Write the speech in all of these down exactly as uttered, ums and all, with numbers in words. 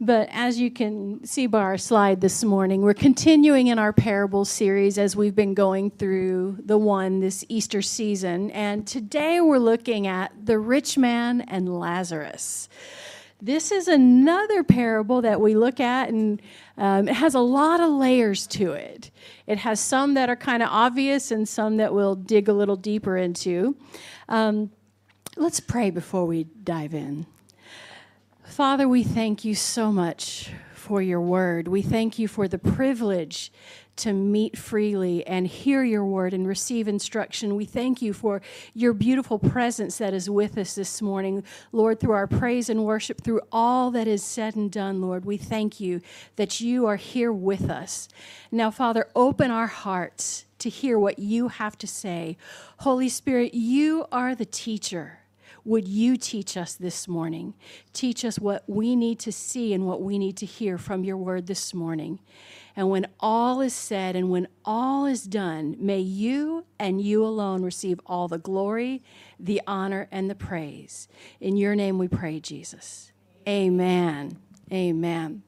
But as you can see by our slide this morning, we're continuing in our parable series as we've been going through the one this Easter season. And today we're looking at the rich man and Lazarus. This is another parable that we look at, and um, it has a lot of layers to it. It has some that are kind of obvious and some that we'll dig a little deeper into. Um, let's pray before we dive in. Father, we thank you so much for your word. We thank you for the privilege to meet freely and hear your word and receive instruction. We thank you for your beautiful presence that is with us this morning, Lord, through our praise and worship, through all that is said and done, Lord. We thank you that you are here with us. Now, Father, open our hearts to hear what you have to say. Holy Spirit, you are the teacher. Would you teach us this morning? Teach us what we need to see and what we need to hear from your word this morning. And when all is said and when all is done, may you and you alone receive all the glory, the honor, and the praise. In your name we pray, Jesus. Amen. Amen.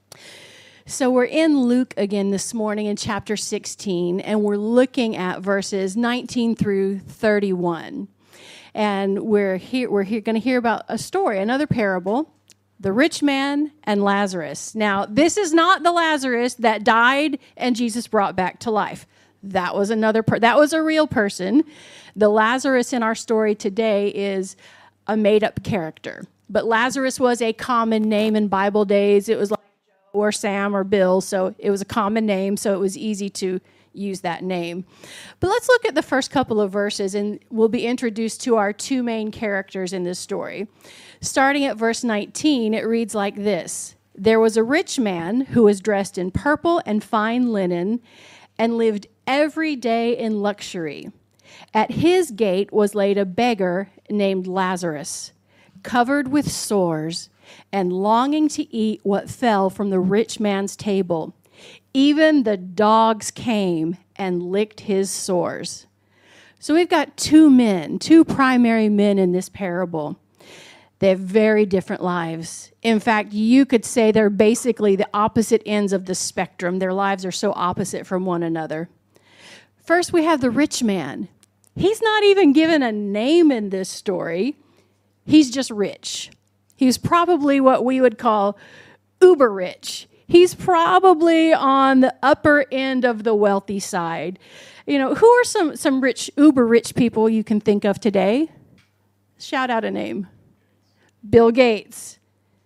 So we're in Luke again this morning in chapter sixteen, and we're looking at verses nineteen through thirty-one. And we're here, we're here going to hear about a story, another parable, the rich man and Lazarus. Now, this is not the Lazarus that died and Jesus brought back to life. That was another, per- that was a real person. The Lazarus in our story today is a made-up character. But Lazarus was a common name in Bible days. It was like Joe or Sam or Bill, so it was a common name, so it was easy to use that name. But let's look at the first couple of verses, and we'll be introduced to our two main characters in this story. Starting at verse nineteen, it reads like this. There was a rich man who was dressed in purple and fine linen and lived every day in luxury. At his gate was laid a beggar named Lazarus, covered with sores and longing to eat what fell from the rich man's table. Even the dogs came and licked his sores. So we've got two men, two primary men in this parable. They have very different lives. In fact, you could say they're basically the opposite ends of the spectrum. Their lives are so opposite from one another. First, we have the rich man. He's not even given a name in this story. He's just rich. He's probably what we would call uber rich. He's probably on the upper end of the wealthy side. You know, who are some, some rich, uber rich people you can think of today? Shout out a name. Bill Gates.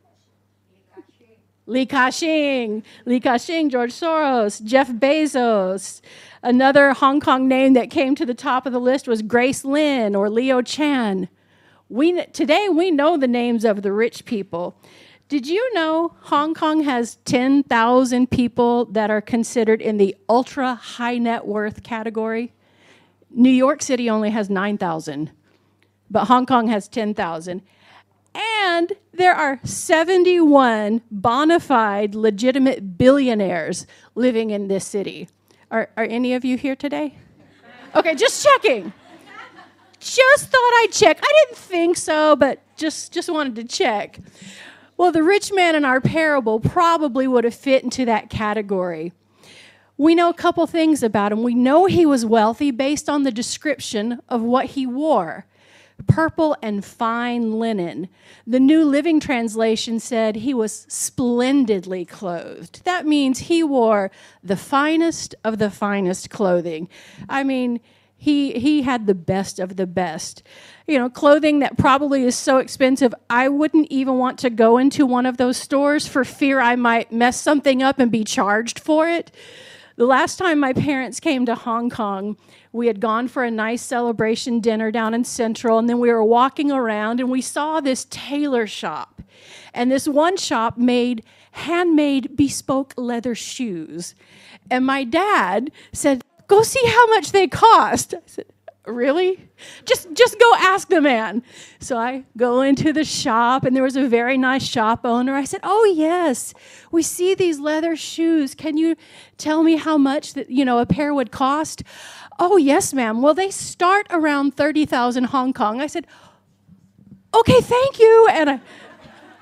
Li Ka-shing. Li Ka-shing, George Soros, Jeff Bezos. Another Hong Kong name that came to the top of the list was Grace Lin or Leo Chan. We, today we know the names of the rich people. Did you know Hong Kong has ten thousand people that are considered in the ultra high net worth category? New York City only has nine thousand, but Hong Kong has ten thousand. And there are seventy-one bona fide legitimate billionaires living in this city. Are, are any of you here today? Okay, just checking. Just thought I'd check. I didn't think so, but just, just wanted to check. Well, the rich man in our parable probably would have fit into that category. We know a couple things about him. We know he was wealthy based on the description of what he wore. Purple and fine linen. The New Living Translation said he was splendidly clothed. That means he wore the finest of the finest clothing. I mean, He he had the best of the best. You know, clothing that probably is so expensive, I wouldn't even want to go into one of those stores for fear I might mess something up and be charged for it. The last time my parents came to Hong Kong, we had gone for a nice celebration dinner down in Central, and then we were walking around, and we saw this tailor shop. And this one shop made handmade bespoke leather shoes. And my dad said, "Go see how much they cost." I said, "Really? Just just go ask the man." So I go into the shop, and there was a very nice shop owner. I said, "Oh, yes, we see these leather shoes. Can you tell me how much that, you know, a pair would cost?" "Oh, yes, ma'am. Well, they start around thirty thousand Hong Kong." I said, "Okay, thank you." And I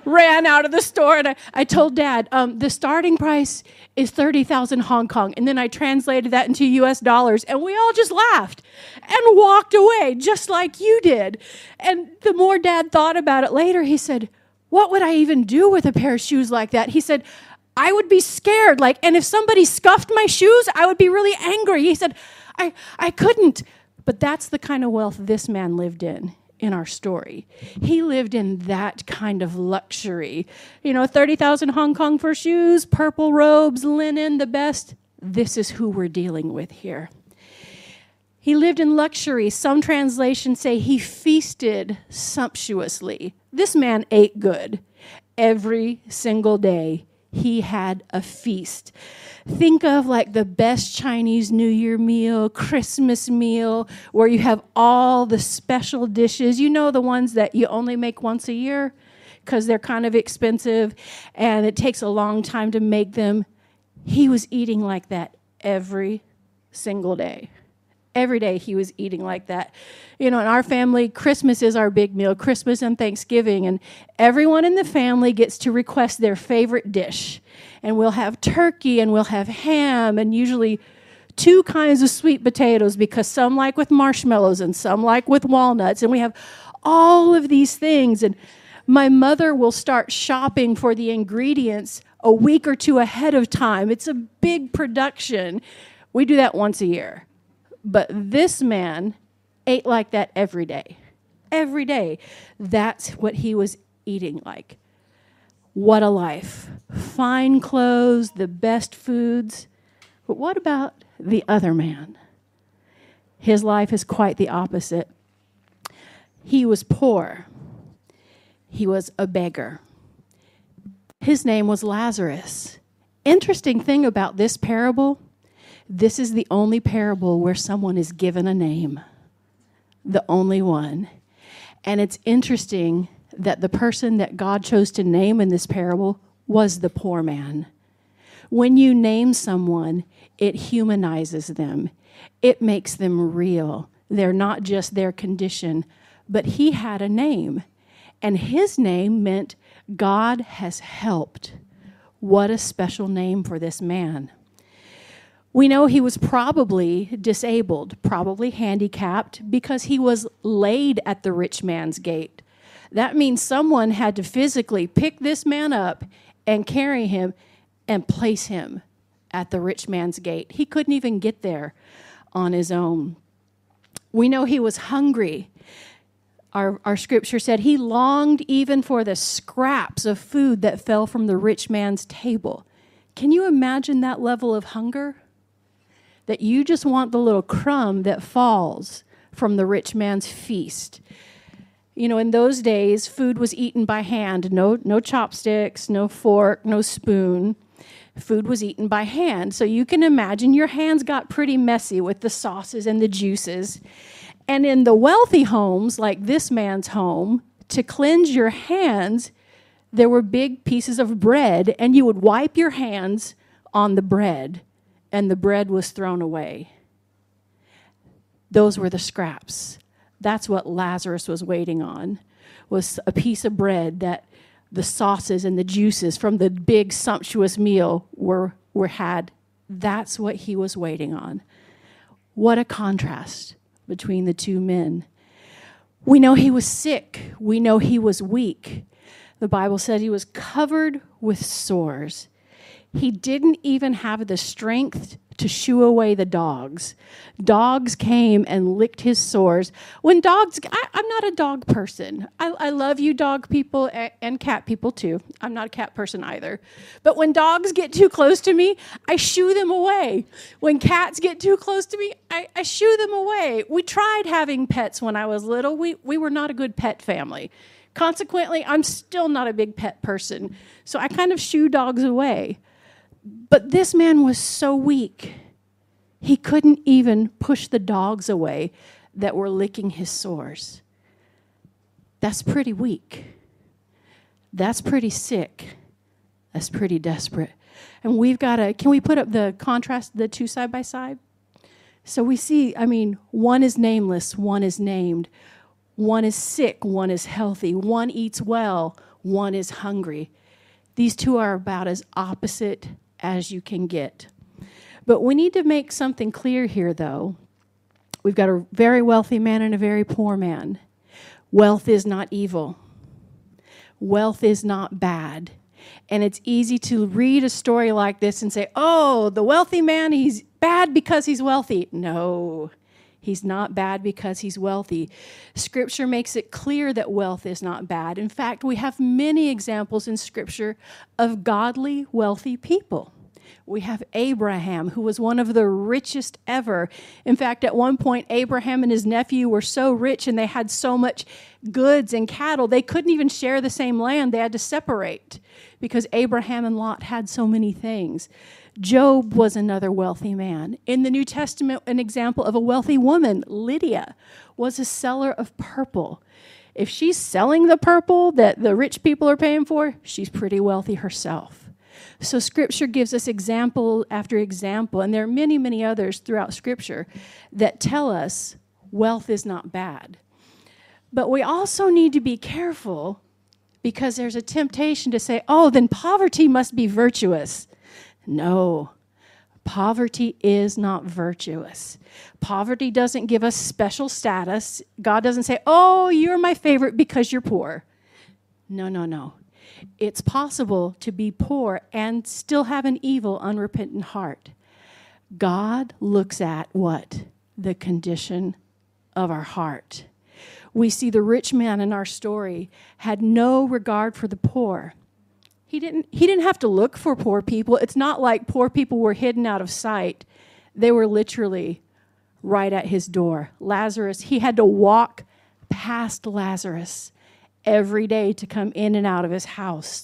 ran out of the store, and I, I told Dad, um, the starting price is thirty thousand Hong Kong. And then I translated that into U S dollars, and we all just laughed and walked away, just like you did. And the more Dad thought about it later, he said, what would I even do with a pair of shoes like that? He said, I would be scared. Like, and if somebody scuffed my shoes, I would be really angry. He said, I, I couldn't. But that's the kind of wealth this man lived in, in our story. He lived in that kind of luxury. You know, thirty thousand Hong Kong for shoes, purple robes, linen, the best. This is who we're dealing with here. He lived in luxury. Some translations say he feasted sumptuously. This man ate good every single day. He had a feast. Think of like the best Chinese New Year meal, Christmas meal, where you have all the special dishes. You know, the ones that you only make once a year because they're kind of expensive and it takes a long time to make them. He was eating like that every single day. Every day he was eating like that. You know, in our family, Christmas is our big meal, Christmas and Thanksgiving, and everyone in the family gets to request their favorite dish. And we'll have turkey and we'll have ham and usually two kinds of sweet potatoes because some like with marshmallows and some like with walnuts. And we have all of these things. And my mother will start shopping for the ingredients a week or two ahead of time. It's a big production. We do that once a year. But this man ate like that every day. Every day. That's what he was eating like. What a life. Fine clothes, the best foods. But what about the other man? His life is quite the opposite. He was poor. He was a beggar. His name was Lazarus. Interesting thing about this parable, this is the only parable where someone is given a name. The only one. And it's interesting that the person that God chose to name in this parable was the poor man. When you name someone, it humanizes them. It makes them real. They're not just their condition, but he had a name. And his name meant God has helped. What a special name for this man. We know he was probably disabled, probably handicapped, because he was laid at the rich man's gate. That means someone had to physically pick this man up and carry him and place him at the rich man's gate. He couldn't even get there on his own. We know he was hungry. Our, our scripture said he longed even for the scraps of food that fell from the rich man's table. Can you imagine that level of hunger? That you just want the little crumb that falls from the rich man's feast. You know, in those days, food was eaten by hand. No, no chopsticks, no fork, no spoon. Food was eaten by hand. So you can imagine your hands got pretty messy with the sauces and the juices. And in the wealthy homes, like this man's home, to cleanse your hands, there were big pieces of bread, and you would wipe your hands on the bread, and the bread was thrown away. Those were the scraps. That's what Lazarus was waiting on, was a piece of bread that the sauces and the juices from the big sumptuous meal were, were had. That's what he was waiting on. What a contrast between the two men. We know he was sick. We know he was weak. The Bible said he was covered with sores. He didn't even have the strength to shoo away the dogs. Dogs came and licked his sores. When dogs, I, I'm not a dog person. I, I love you dog people and, and cat people too. I'm not a cat person either. But when dogs get too close to me, I shoo them away. When cats get too close to me, I, I shoo them away. We tried having pets when I was little. We, we were not a good pet family. Consequently, I'm still not a big pet person. So I kind of shoo dogs away. But this man was so weak, he couldn't even push the dogs away that were licking his sores. That's pretty weak. That's pretty sick. That's pretty desperate. And we've got to, can we put up the contrast, the two side by side? So we see, I mean, one is nameless, one is named. One is sick, one is healthy. One eats well, one is hungry. These two are about as opposite as you can get. But we need to make something clear here, though. We've got a very wealthy man and a very poor man. Wealth is not evil. Wealth is not bad. And it's easy to read a story like this and say, oh, the wealthy man, he's bad because he's wealthy. No, he's not bad because he's wealthy. Scripture makes it clear that wealth is not bad. In fact, we have many examples in Scripture of godly, wealthy people. We have Abraham, who was one of the richest ever. In fact, at one point, Abraham and his nephew were so rich and they had so much goods and cattle, they couldn't even share the same land. They had to separate because Abraham and Lot had so many things. Job was another wealthy man. In the New Testament, an example of a wealthy woman, Lydia, was a seller of purple. If she's selling the purple that the rich people are paying for, she's pretty wealthy herself. So Scripture gives us example after example, and there are many, many others throughout Scripture that tell us wealth is not bad. But we also need to be careful because there's a temptation to say, oh, then poverty must be virtuous. No, poverty is not virtuous. Poverty doesn't give us special status. God doesn't say, oh, you're my favorite because you're poor. No, no, no. It's possible to be poor and still have an evil, unrepentant heart. God looks at what? The condition of our heart. We see the rich man in our story had no regard for the poor. He didn't, he didn't have to look for poor people. It's not like poor people were hidden out of sight. They were literally right at his door. Lazarus, he had to walk past Lazarus every day to come in and out of his house.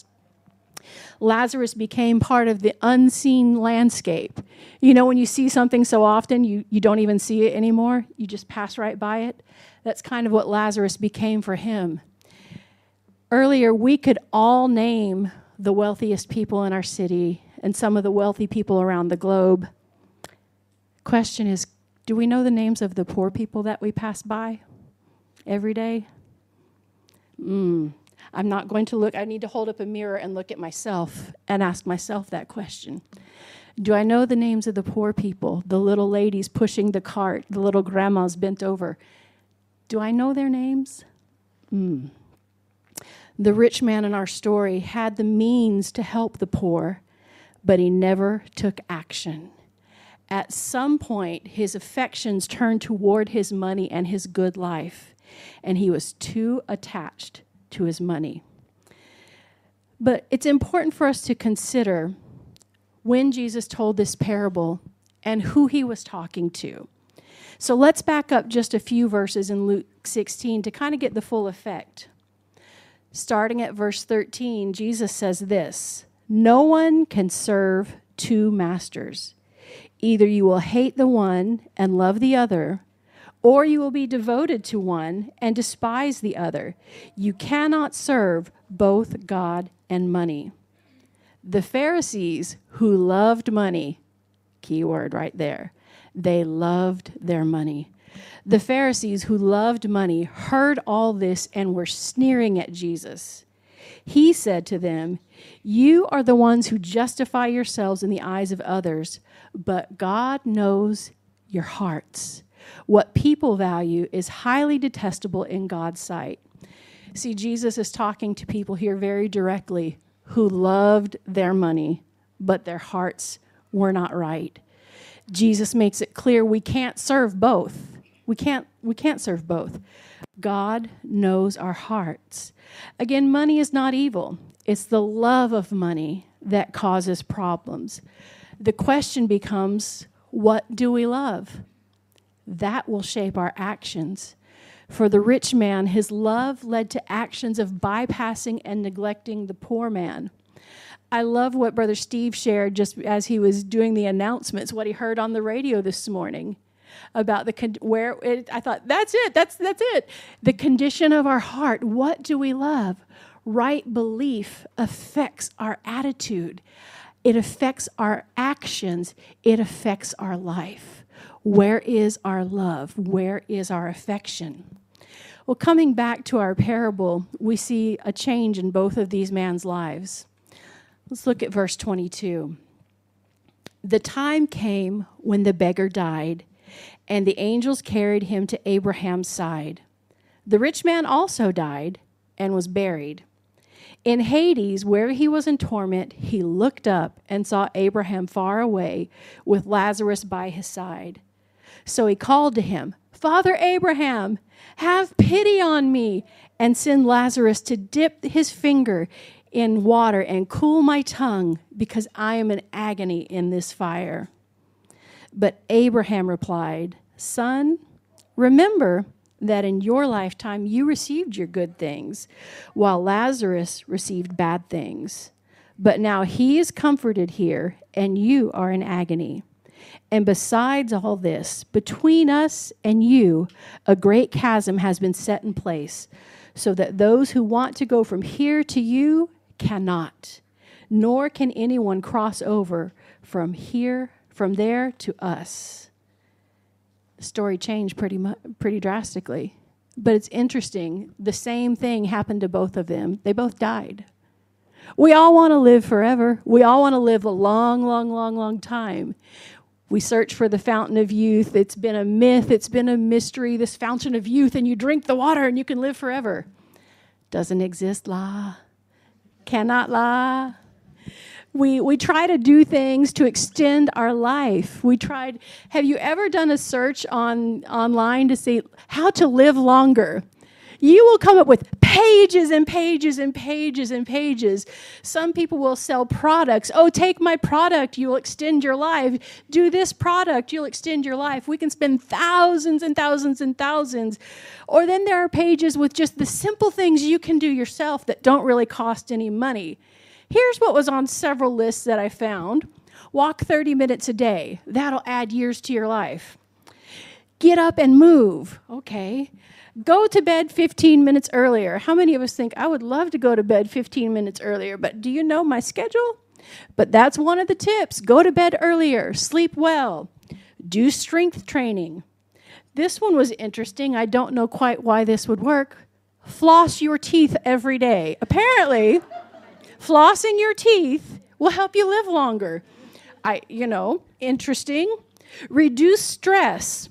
Lazarus became part of the unseen landscape. You know, when you see something so often, you, you don't even see it anymore. You just pass right by it. That's kind of what Lazarus became for him. Earlier, we could all name the wealthiest people in our city and some of the wealthy people around the globe. Question is, do we know the names of the poor people that we pass by every day? Mm, I'm not going to look. I need to hold up a mirror and look at myself and ask myself that question. Do I know the names of the poor people, the little ladies pushing the cart, the little grandmas bent over? Do I know their names? Mm. The rich man in our story had the means to help the poor, but he never took action. At some point, his affections turned toward his money and his good life, and he was too attached to his money. But it's important for us to consider when Jesus told this parable and who he was talking to. So let's back up just a few verses in Luke sixteen to kind of get the full effect. Starting at verse thirteen, Jesus says this, "No one can serve two masters. Either you will hate the one and love the other, or you will be devoted to one and despise the other. You cannot serve both God and money." The Pharisees who loved money, key word right there, they loved their money. The Pharisees who loved money heard all this and were sneering at Jesus. He said to them, "You are the ones who justify yourselves in the eyes of others, but God knows your hearts. What people value is highly detestable in God's sight." See, Jesus is talking to people here very directly who loved their money, but their hearts were not right. Jesus makes it clear we can't serve both. We can't, we can't serve both. God knows our hearts. Again, money is not evil. It's the love of money that causes problems. The question becomes, what do we love? That will shape our actions. For the rich man, his love led to actions of bypassing and neglecting the poor man. I love what Brother Steve shared just as he was doing the announcements, what he heard on the radio this morning about the con- where it, I thought, that's it, that's that's it. The condition of our heart. What do we love? Right belief affects our attitude. It affects our actions. It affects our life. Where is our love? Where is our affection? Well, coming back to our parable, we see a change in both of these men's lives. Let's look at verse twenty-two. The time came when the beggar died, and the angels carried him to Abraham's side. The rich man also died and was buried. In Hades, where he was in torment, he looked up and saw Abraham far away with Lazarus by his side. So he called to him, Father Abraham, have pity on me, and send Lazarus to dip his finger in water and cool my tongue, because I am in agony in this fire. But Abraham replied, Son, remember that in your lifetime you received your good things, while Lazarus received bad things. But now he is comforted here, and you are in agony. And besides all this, between us and you, a great chasm has been set in place, so that those who want to go from here to you cannot, nor can anyone cross over from here, from there to us. The story changed pretty much, pretty drastically. But it's interesting. The same thing happened to both of them. They both died. We all want to live forever. We all want to live a long, long, long, long time. We search for the fountain of youth. It's been a myth. It's been a mystery, this fountain of youth, and you drink the water and you can live forever. Doesn't exist, la. Cannot la. We we try to do things to extend our life. We tried, have you ever done a search on online to see how to live longer? You will come up with pages and pages and pages and pages. Some people will sell products. Oh, take my product, you'll extend your life. Do this product, you'll extend your life. We can spend thousands and thousands and thousands. Or then there are pages with just the simple things you can do yourself that don't really cost any money. Here's what was on several lists that I found. Walk thirty minutes a day. That'll add years to your life. Get up and move. Okay. Go to bed fifteen minutes earlier. How many of us think, I would love to go to bed fifteen minutes earlier, but do you know my schedule? But that's one of the tips. Go to bed earlier. Sleep well. Do strength training. This one was interesting. I don't know quite why this would work. Floss your teeth every day. Apparently, flossing your teeth will help you live longer. I, you know, interesting. Reduce stress.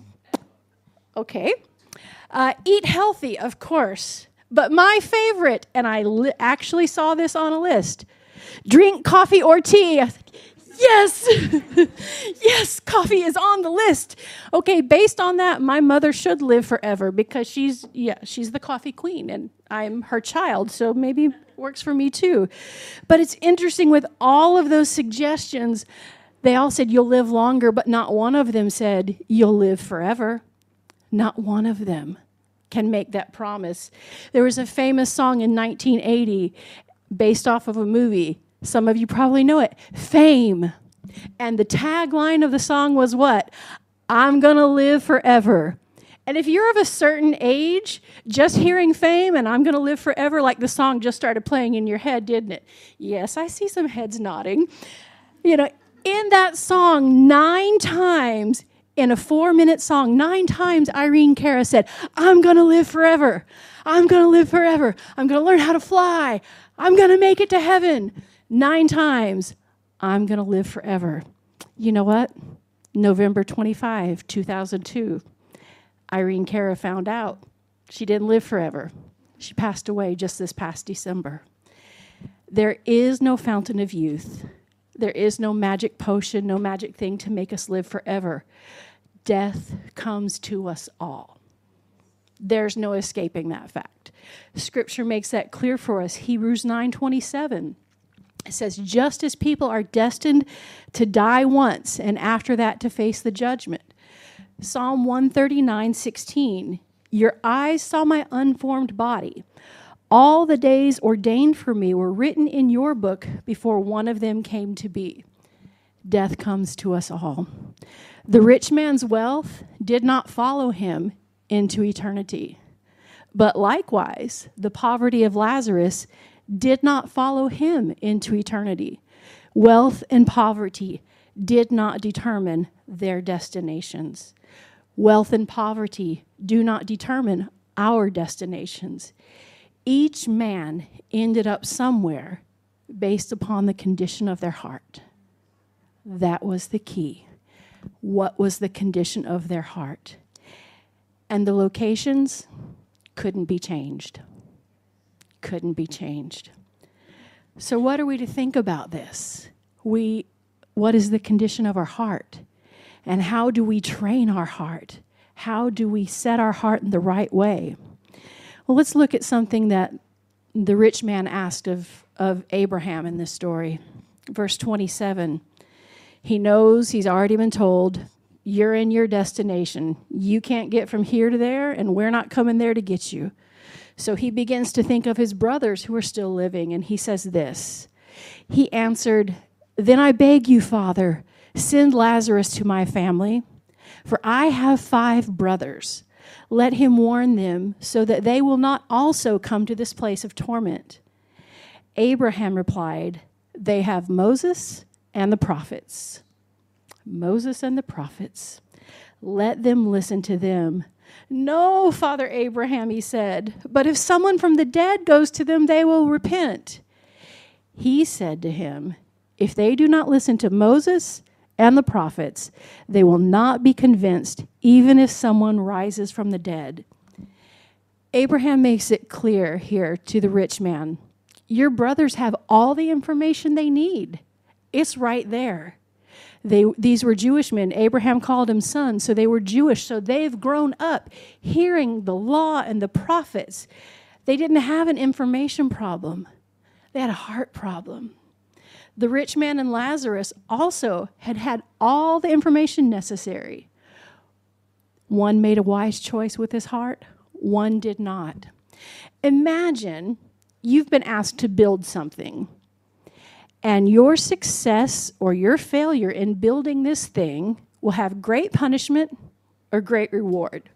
Okay. Uh, eat healthy, of course. But my favorite, and I li- actually saw this on a list, drink coffee or tea. Yes, yes, coffee is on the list. Okay, based on that, my mother should live forever because she's, yeah, she's the coffee queen, and I'm her child, so maybe it works for me too. But it's interesting with all of those suggestions, they all said you'll live longer, but not one of them said you'll live forever. Not one of them can make that promise. There was a famous song in nineteen eighty based off of a movie. Some of you probably know it, Fame. And the tagline of the song was what? I'm going to live forever. And if you're of a certain age, just hearing Fame and I'm going to live forever, like the song just started playing in your head, didn't it? Yes, I see some heads nodding. You know, in that song, nine times, in a four-minute song, nine times Irene Cara said, I'm going to live forever. I'm going to live forever. I'm going to learn how to fly. I'm going to make it to heaven. Nine times, I'm going to live forever. You know what? November twenty-fifth, two thousand two, Irene Cara found out she didn't live forever. She passed away just this past December. There is no fountain of youth. There is no magic potion, no magic thing to make us live forever. Death comes to us all. There's no escaping that fact. Scripture makes that clear for us. Hebrews nine twenty-seven. It says, just as people are destined to die once and after that to face the judgment. Psalm one thirty-nine sixteen. Your eyes saw my unformed body. All the days ordained for me were written in your book before one of them came to be. Death comes to us all. The rich man's wealth did not follow him into eternity. But likewise, the poverty of Lazarus did not follow him into eternity. Wealth and poverty did not determine their destinations. Wealth and poverty do not determine our destinations. Each man ended up somewhere based upon the condition of their heart. That was the key. What was the condition of their heart? And the locations couldn't be changed. Couldn't be changed. So what are we to think about this? We, what is the condition of our heart? And how do we train our heart? How do we set our heart in the right way? Well, let's look at something that the rich man asked of, of Abraham in this story. Verse twenty-seven. He knows, he's already been told, you're in your destination. You can't get from here to there, and we're not coming there to get you. So he begins to think of his brothers who are still living, and he says this. He answered, "Then I beg you, Father, send Lazarus to my family, for I have five brothers. Let him warn them so that they will not also come to this place of torment." Abraham replied, "They have Moses and the prophets." Moses and the prophets. Let them listen to them. "No, Father Abraham," he said, "but if someone from the dead goes to them, they will repent." He said to him, "If they do not listen to Moses and the prophets, they will not be convinced, even if someone rises from the dead." Abraham makes it clear here to the rich man, your brothers have all the information they need. It's right there. They, these were Jewish men. Abraham called them sons, so they were Jewish. So they've grown up hearing the law and the prophets. They didn't have an information problem. They had a heart problem. The rich man and Lazarus also had had all the information necessary. One made a wise choice with his heart. One did not. Imagine you've been asked to build something, and your success or your failure in building this thing will have great punishment or great reward.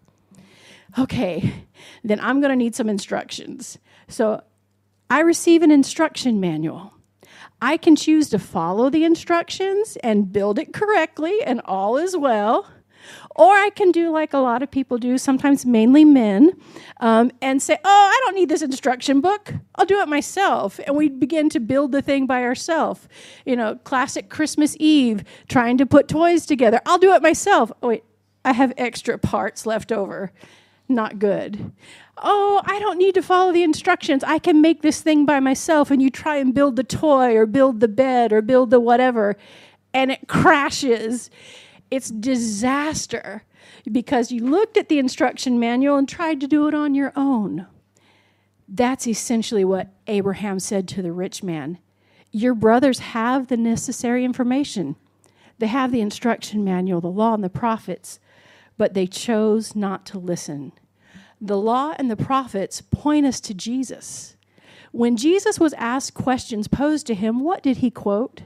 Okay, then I'm going to need some instructions. So I receive an instruction manual. I can choose to follow the instructions and build it correctly, and all is well. Or I can do like a lot of people do, sometimes mainly men, um, and say, oh, I don't need this instruction book. I'll do it myself. And we begin to build the thing by ourselves. You know, classic Christmas Eve, trying to put toys together. I'll do it myself. Oh, wait, I have extra parts left over. Not good. Oh, I don't need to follow the instructions. I can make this thing by myself. And you try and build the toy or build the bed or build the whatever, and it crashes. It's disaster because you looked at the instruction manual and tried to do it on your own. That's essentially what Abraham said to the rich man. Your brothers have the necessary information. They have the instruction manual, the law, and the prophets, but they chose not to listen. The law and the prophets point us to Jesus. When Jesus was asked questions posed to him, what did he quote?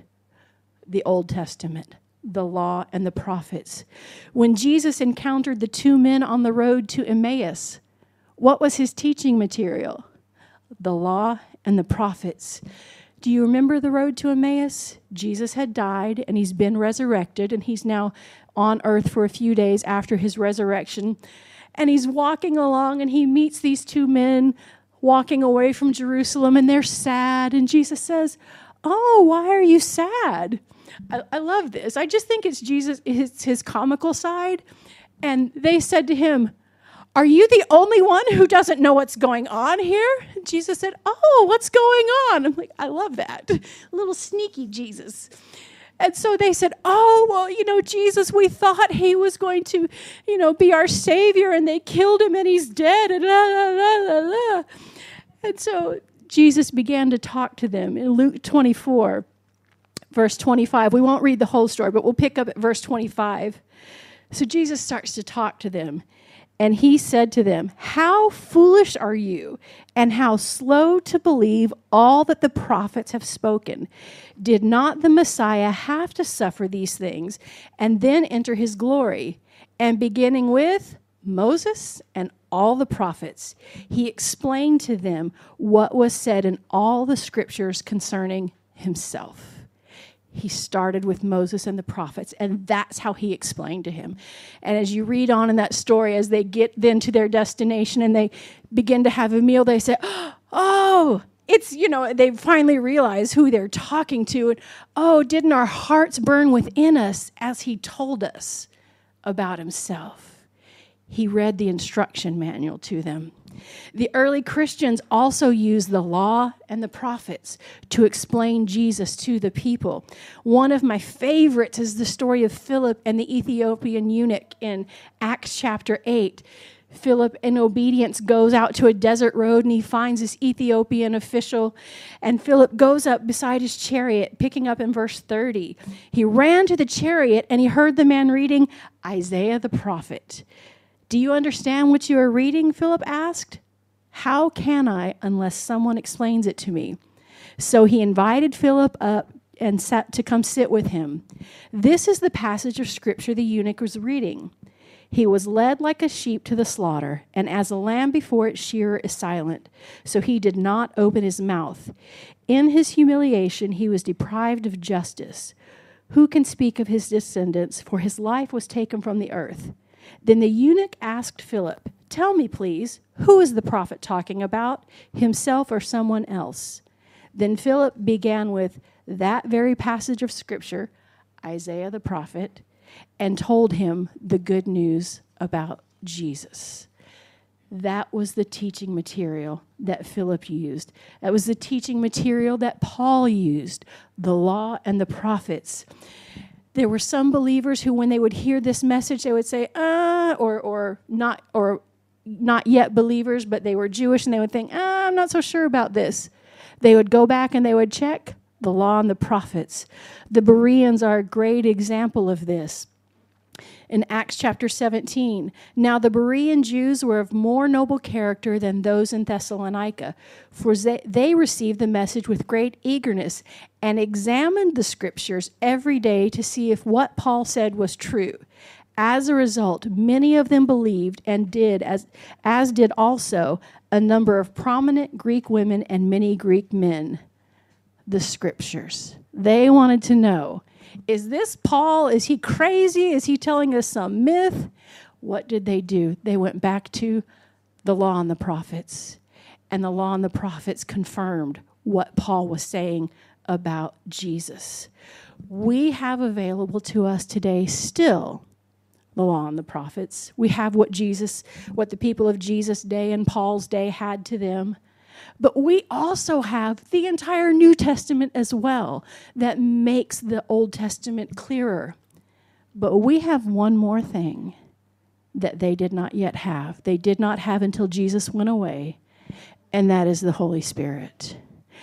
The Old Testament, the law and the prophets. When Jesus encountered the two men on the road to Emmaus, what was his teaching material? The law and the prophets. Do you remember the road to Emmaus? Jesus had died and he's been resurrected, and he's now on earth for a few days after his resurrection. And he's walking along and he meets these two men walking away from Jerusalem, and they're sad. And Jesus says, oh, why are you sad? I, I love this. I just think it's Jesus, it's his comical side. And they said to him, are you the only one who doesn't know what's going on here? And Jesus said, oh, what's going on? I'm like, I love that. A little sneaky Jesus. And so they said, oh, well, you know, Jesus, we thought he was going to, you know, be our Savior, and they killed him and he's dead. And, la, la, la, la, la. And so Jesus began to talk to them in Luke twenty-four, verse twenty-five. We won't read the whole story, but we'll pick up at verse twenty-five. So Jesus starts to talk to them. And he said to them, how foolish are you, and how slow to believe all that the prophets have spoken? Did not the Messiah have to suffer these things and then enter his glory? And beginning with Moses and all the prophets, he explained to them what was said in all the scriptures concerning himself. He started with Moses and the prophets, and that's how he explained to him. And as you read on in that story, as they get then to their destination and they begin to have a meal, they say, oh, it's, you know, they finally realize who they're talking to. And, oh, didn't our hearts burn within us as he told us about himself? He read the instruction manual to them. The early Christians also used the law and the prophets to explain Jesus to the people. One of my favorites is the story of Philip and the Ethiopian eunuch in Acts chapter eight. Philip, in obedience, goes out to a desert road and he finds this Ethiopian official. And Philip goes up beside his chariot, picking up in verse thirty. He ran to the chariot and he heard the man reading Isaiah the prophet. Do you understand what you are reading? Philip asked. How can I unless someone explains it to me? So he invited Philip up and sat to come sit with him. This is the passage of scripture the eunuch was reading. He was led like a sheep to the slaughter, and as a lamb before its shearer is silent, so he did not open his mouth. In his humiliation, he was deprived of justice. Who can speak of his descendants? For his life was taken from the earth. Then the eunuch asked Philip, tell me, please, who is the prophet talking about, himself or someone else? Then Philip began with that very passage of scripture, Isaiah the prophet, and told him the good news about Jesus. That was the teaching material that Philip used. That was the teaching material that Paul used, the law and the prophets. There were some believers who, when they would hear this message, they would say, "Ah," or or not, or not yet believers, but they were Jewish, and they would think, "Ah, I'm not so sure about this." They would go back and they would check the law and the prophets. The Bereans are a great example of this. In Acts chapter seventeen, now the Berean Jews were of more noble character than those in Thessalonica, for they received the message with great eagerness and examined the scriptures every day to see if what Paul said was true. As a result, many of them believed and did, as, as did also a number of prominent Greek women and many Greek men. The scriptures. They wanted to know, is this Paul? Is he crazy? Is he telling us some myth? What did they do? They went back to the law and the prophets. And the law and the prophets confirmed what Paul was saying about Jesus. We have available to us today still the law and the prophets. We have what Jesus, what the people of Jesus' day and Paul's day had to them. But we also have the entire New Testament as well that makes the Old Testament clearer. But we have one more thing that they did not yet have. They did not have until Jesus went away, and that is the Holy Spirit.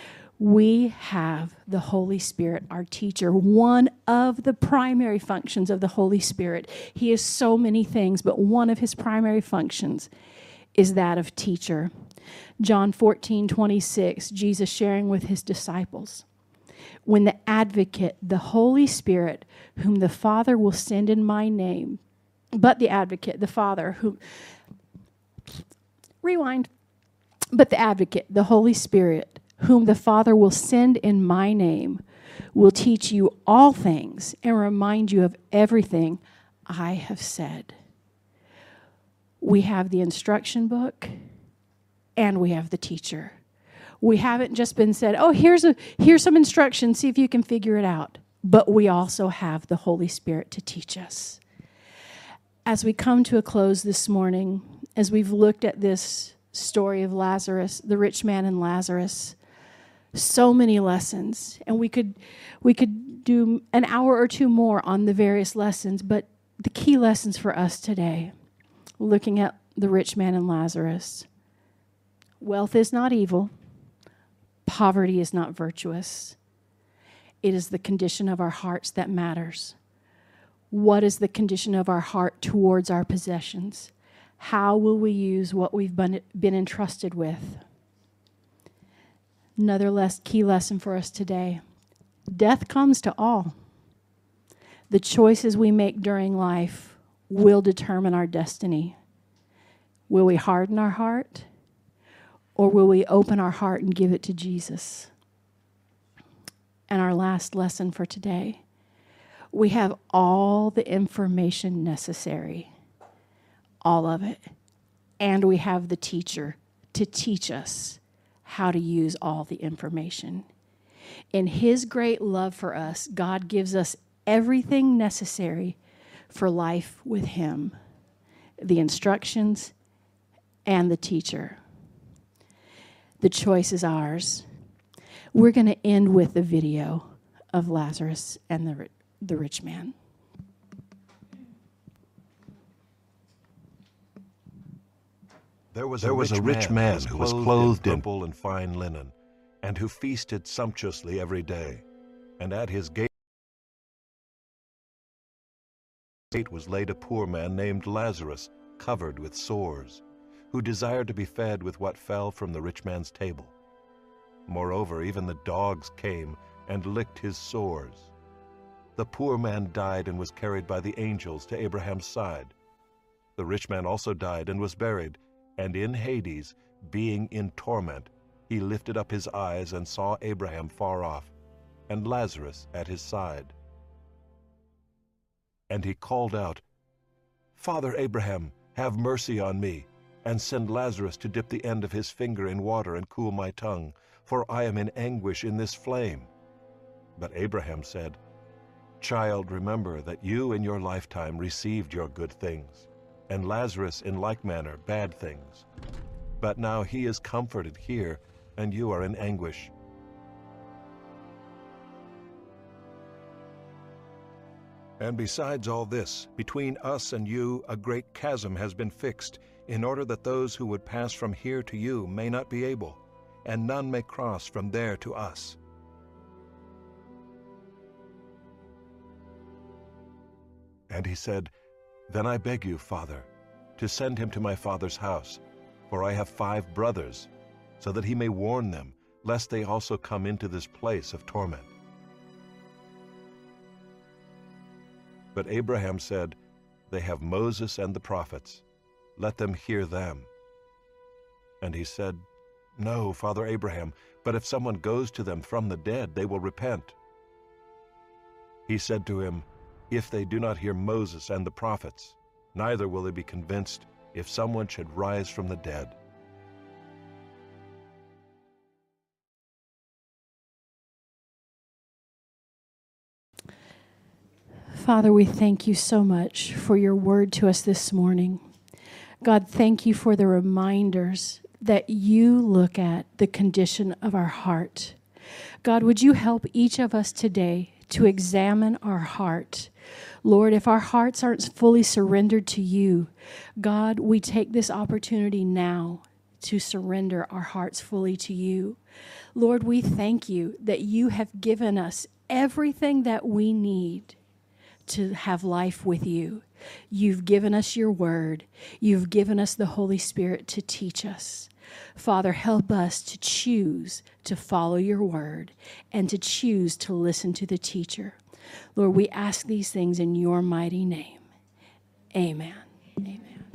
We have the Holy Spirit, our teacher, one of the primary functions of the Holy Spirit. He is so many things, but one of his primary functions is that of teacher. John fourteen twenty-six, Jesus sharing with his disciples, when the advocate, the Holy Spirit, whom the Father will send in my name, but the advocate, the Father, who, rewind, but the advocate, the Holy Spirit, whom the Father will send in my name, will teach you all things and remind you of everything I have said. We have the instruction book, and we have the teacher. We haven't just been said, oh, here's a here's some instructions, see if you can figure it out. But we also have the Holy Spirit to teach us. As we come to a close this morning, as we've looked at this story of Lazarus, the rich man and Lazarus, so many lessons, and we could we could do an hour or two more on the various lessons, but the key lessons for us today, looking at the rich man and Lazarus. Wealth is not evil. Poverty is not virtuous. It is the condition of our hearts that matters. What is the condition of our heart towards our possessions? How will we use what we've been, been entrusted with? Another less key lesson for us today. Death comes to all. The choices we make during life will determine our destiny. Will we harden our heart? Or will we open our heart and give it to Jesus? and our last lesson for today. We have all the information necessary, all of it, and we have the teacher to teach us how to use all the information. In his great love for us, God gives us everything necessary for life with him, the instructions and the teacher. The choice is ours. We're going to end with the video of Lazarus and the, the rich man. There was, there a, was rich a rich man, man who was clothed in purple and fine linen, and who feasted sumptuously every day. And at his gate was laid a poor man named Lazarus, covered with sores, who desired to be fed with what fell from the rich man's table. Moreover, even the dogs came and licked his sores. The poor man died and was carried by the angels to Abraham's side. The rich man also died and was buried, and in Hades, being in torment, he lifted up his eyes and saw Abraham far off, and Lazarus at his side. And he called out, "Father Abraham, have mercy on me, and send Lazarus to dip the end of his finger in water and cool my tongue, for I am in anguish in this flame." But Abraham said, "Child, remember that you in your lifetime received your good things, and Lazarus in like manner bad things. But now he is comforted here, and you are in anguish. And besides all this, between us and you a great chasm has been fixed, in order that those who would pass from here to you may not be able, and none may cross from there to us." And he said, "Then I beg you, Father, to send him to my father's house, for I have five brothers, so that he may warn them, lest they also come into this place of torment." But Abraham said, "They have Moses and the prophets. Let them hear them." And he said, "No, Father Abraham, but if someone goes to them from the dead, they will repent." He said to him, "If they do not hear Moses and the prophets, neither will they be convinced if someone should rise from the dead." Father, we thank you so much for your word to us this morning. God, thank you for the reminders that you look at the condition of our heart. God, would you help each of us today to examine our heart? Lord, if our hearts aren't fully surrendered to you, God, we take this opportunity now to surrender our hearts fully to you. Lord, we thank you that you have given us everything that we need to have life with you. You've given us your word. You've given us the Holy Spirit to teach us. Father, help us to choose to follow your word and to choose to listen to the teacher. Lord, we ask these things in your mighty name. Amen. Amen.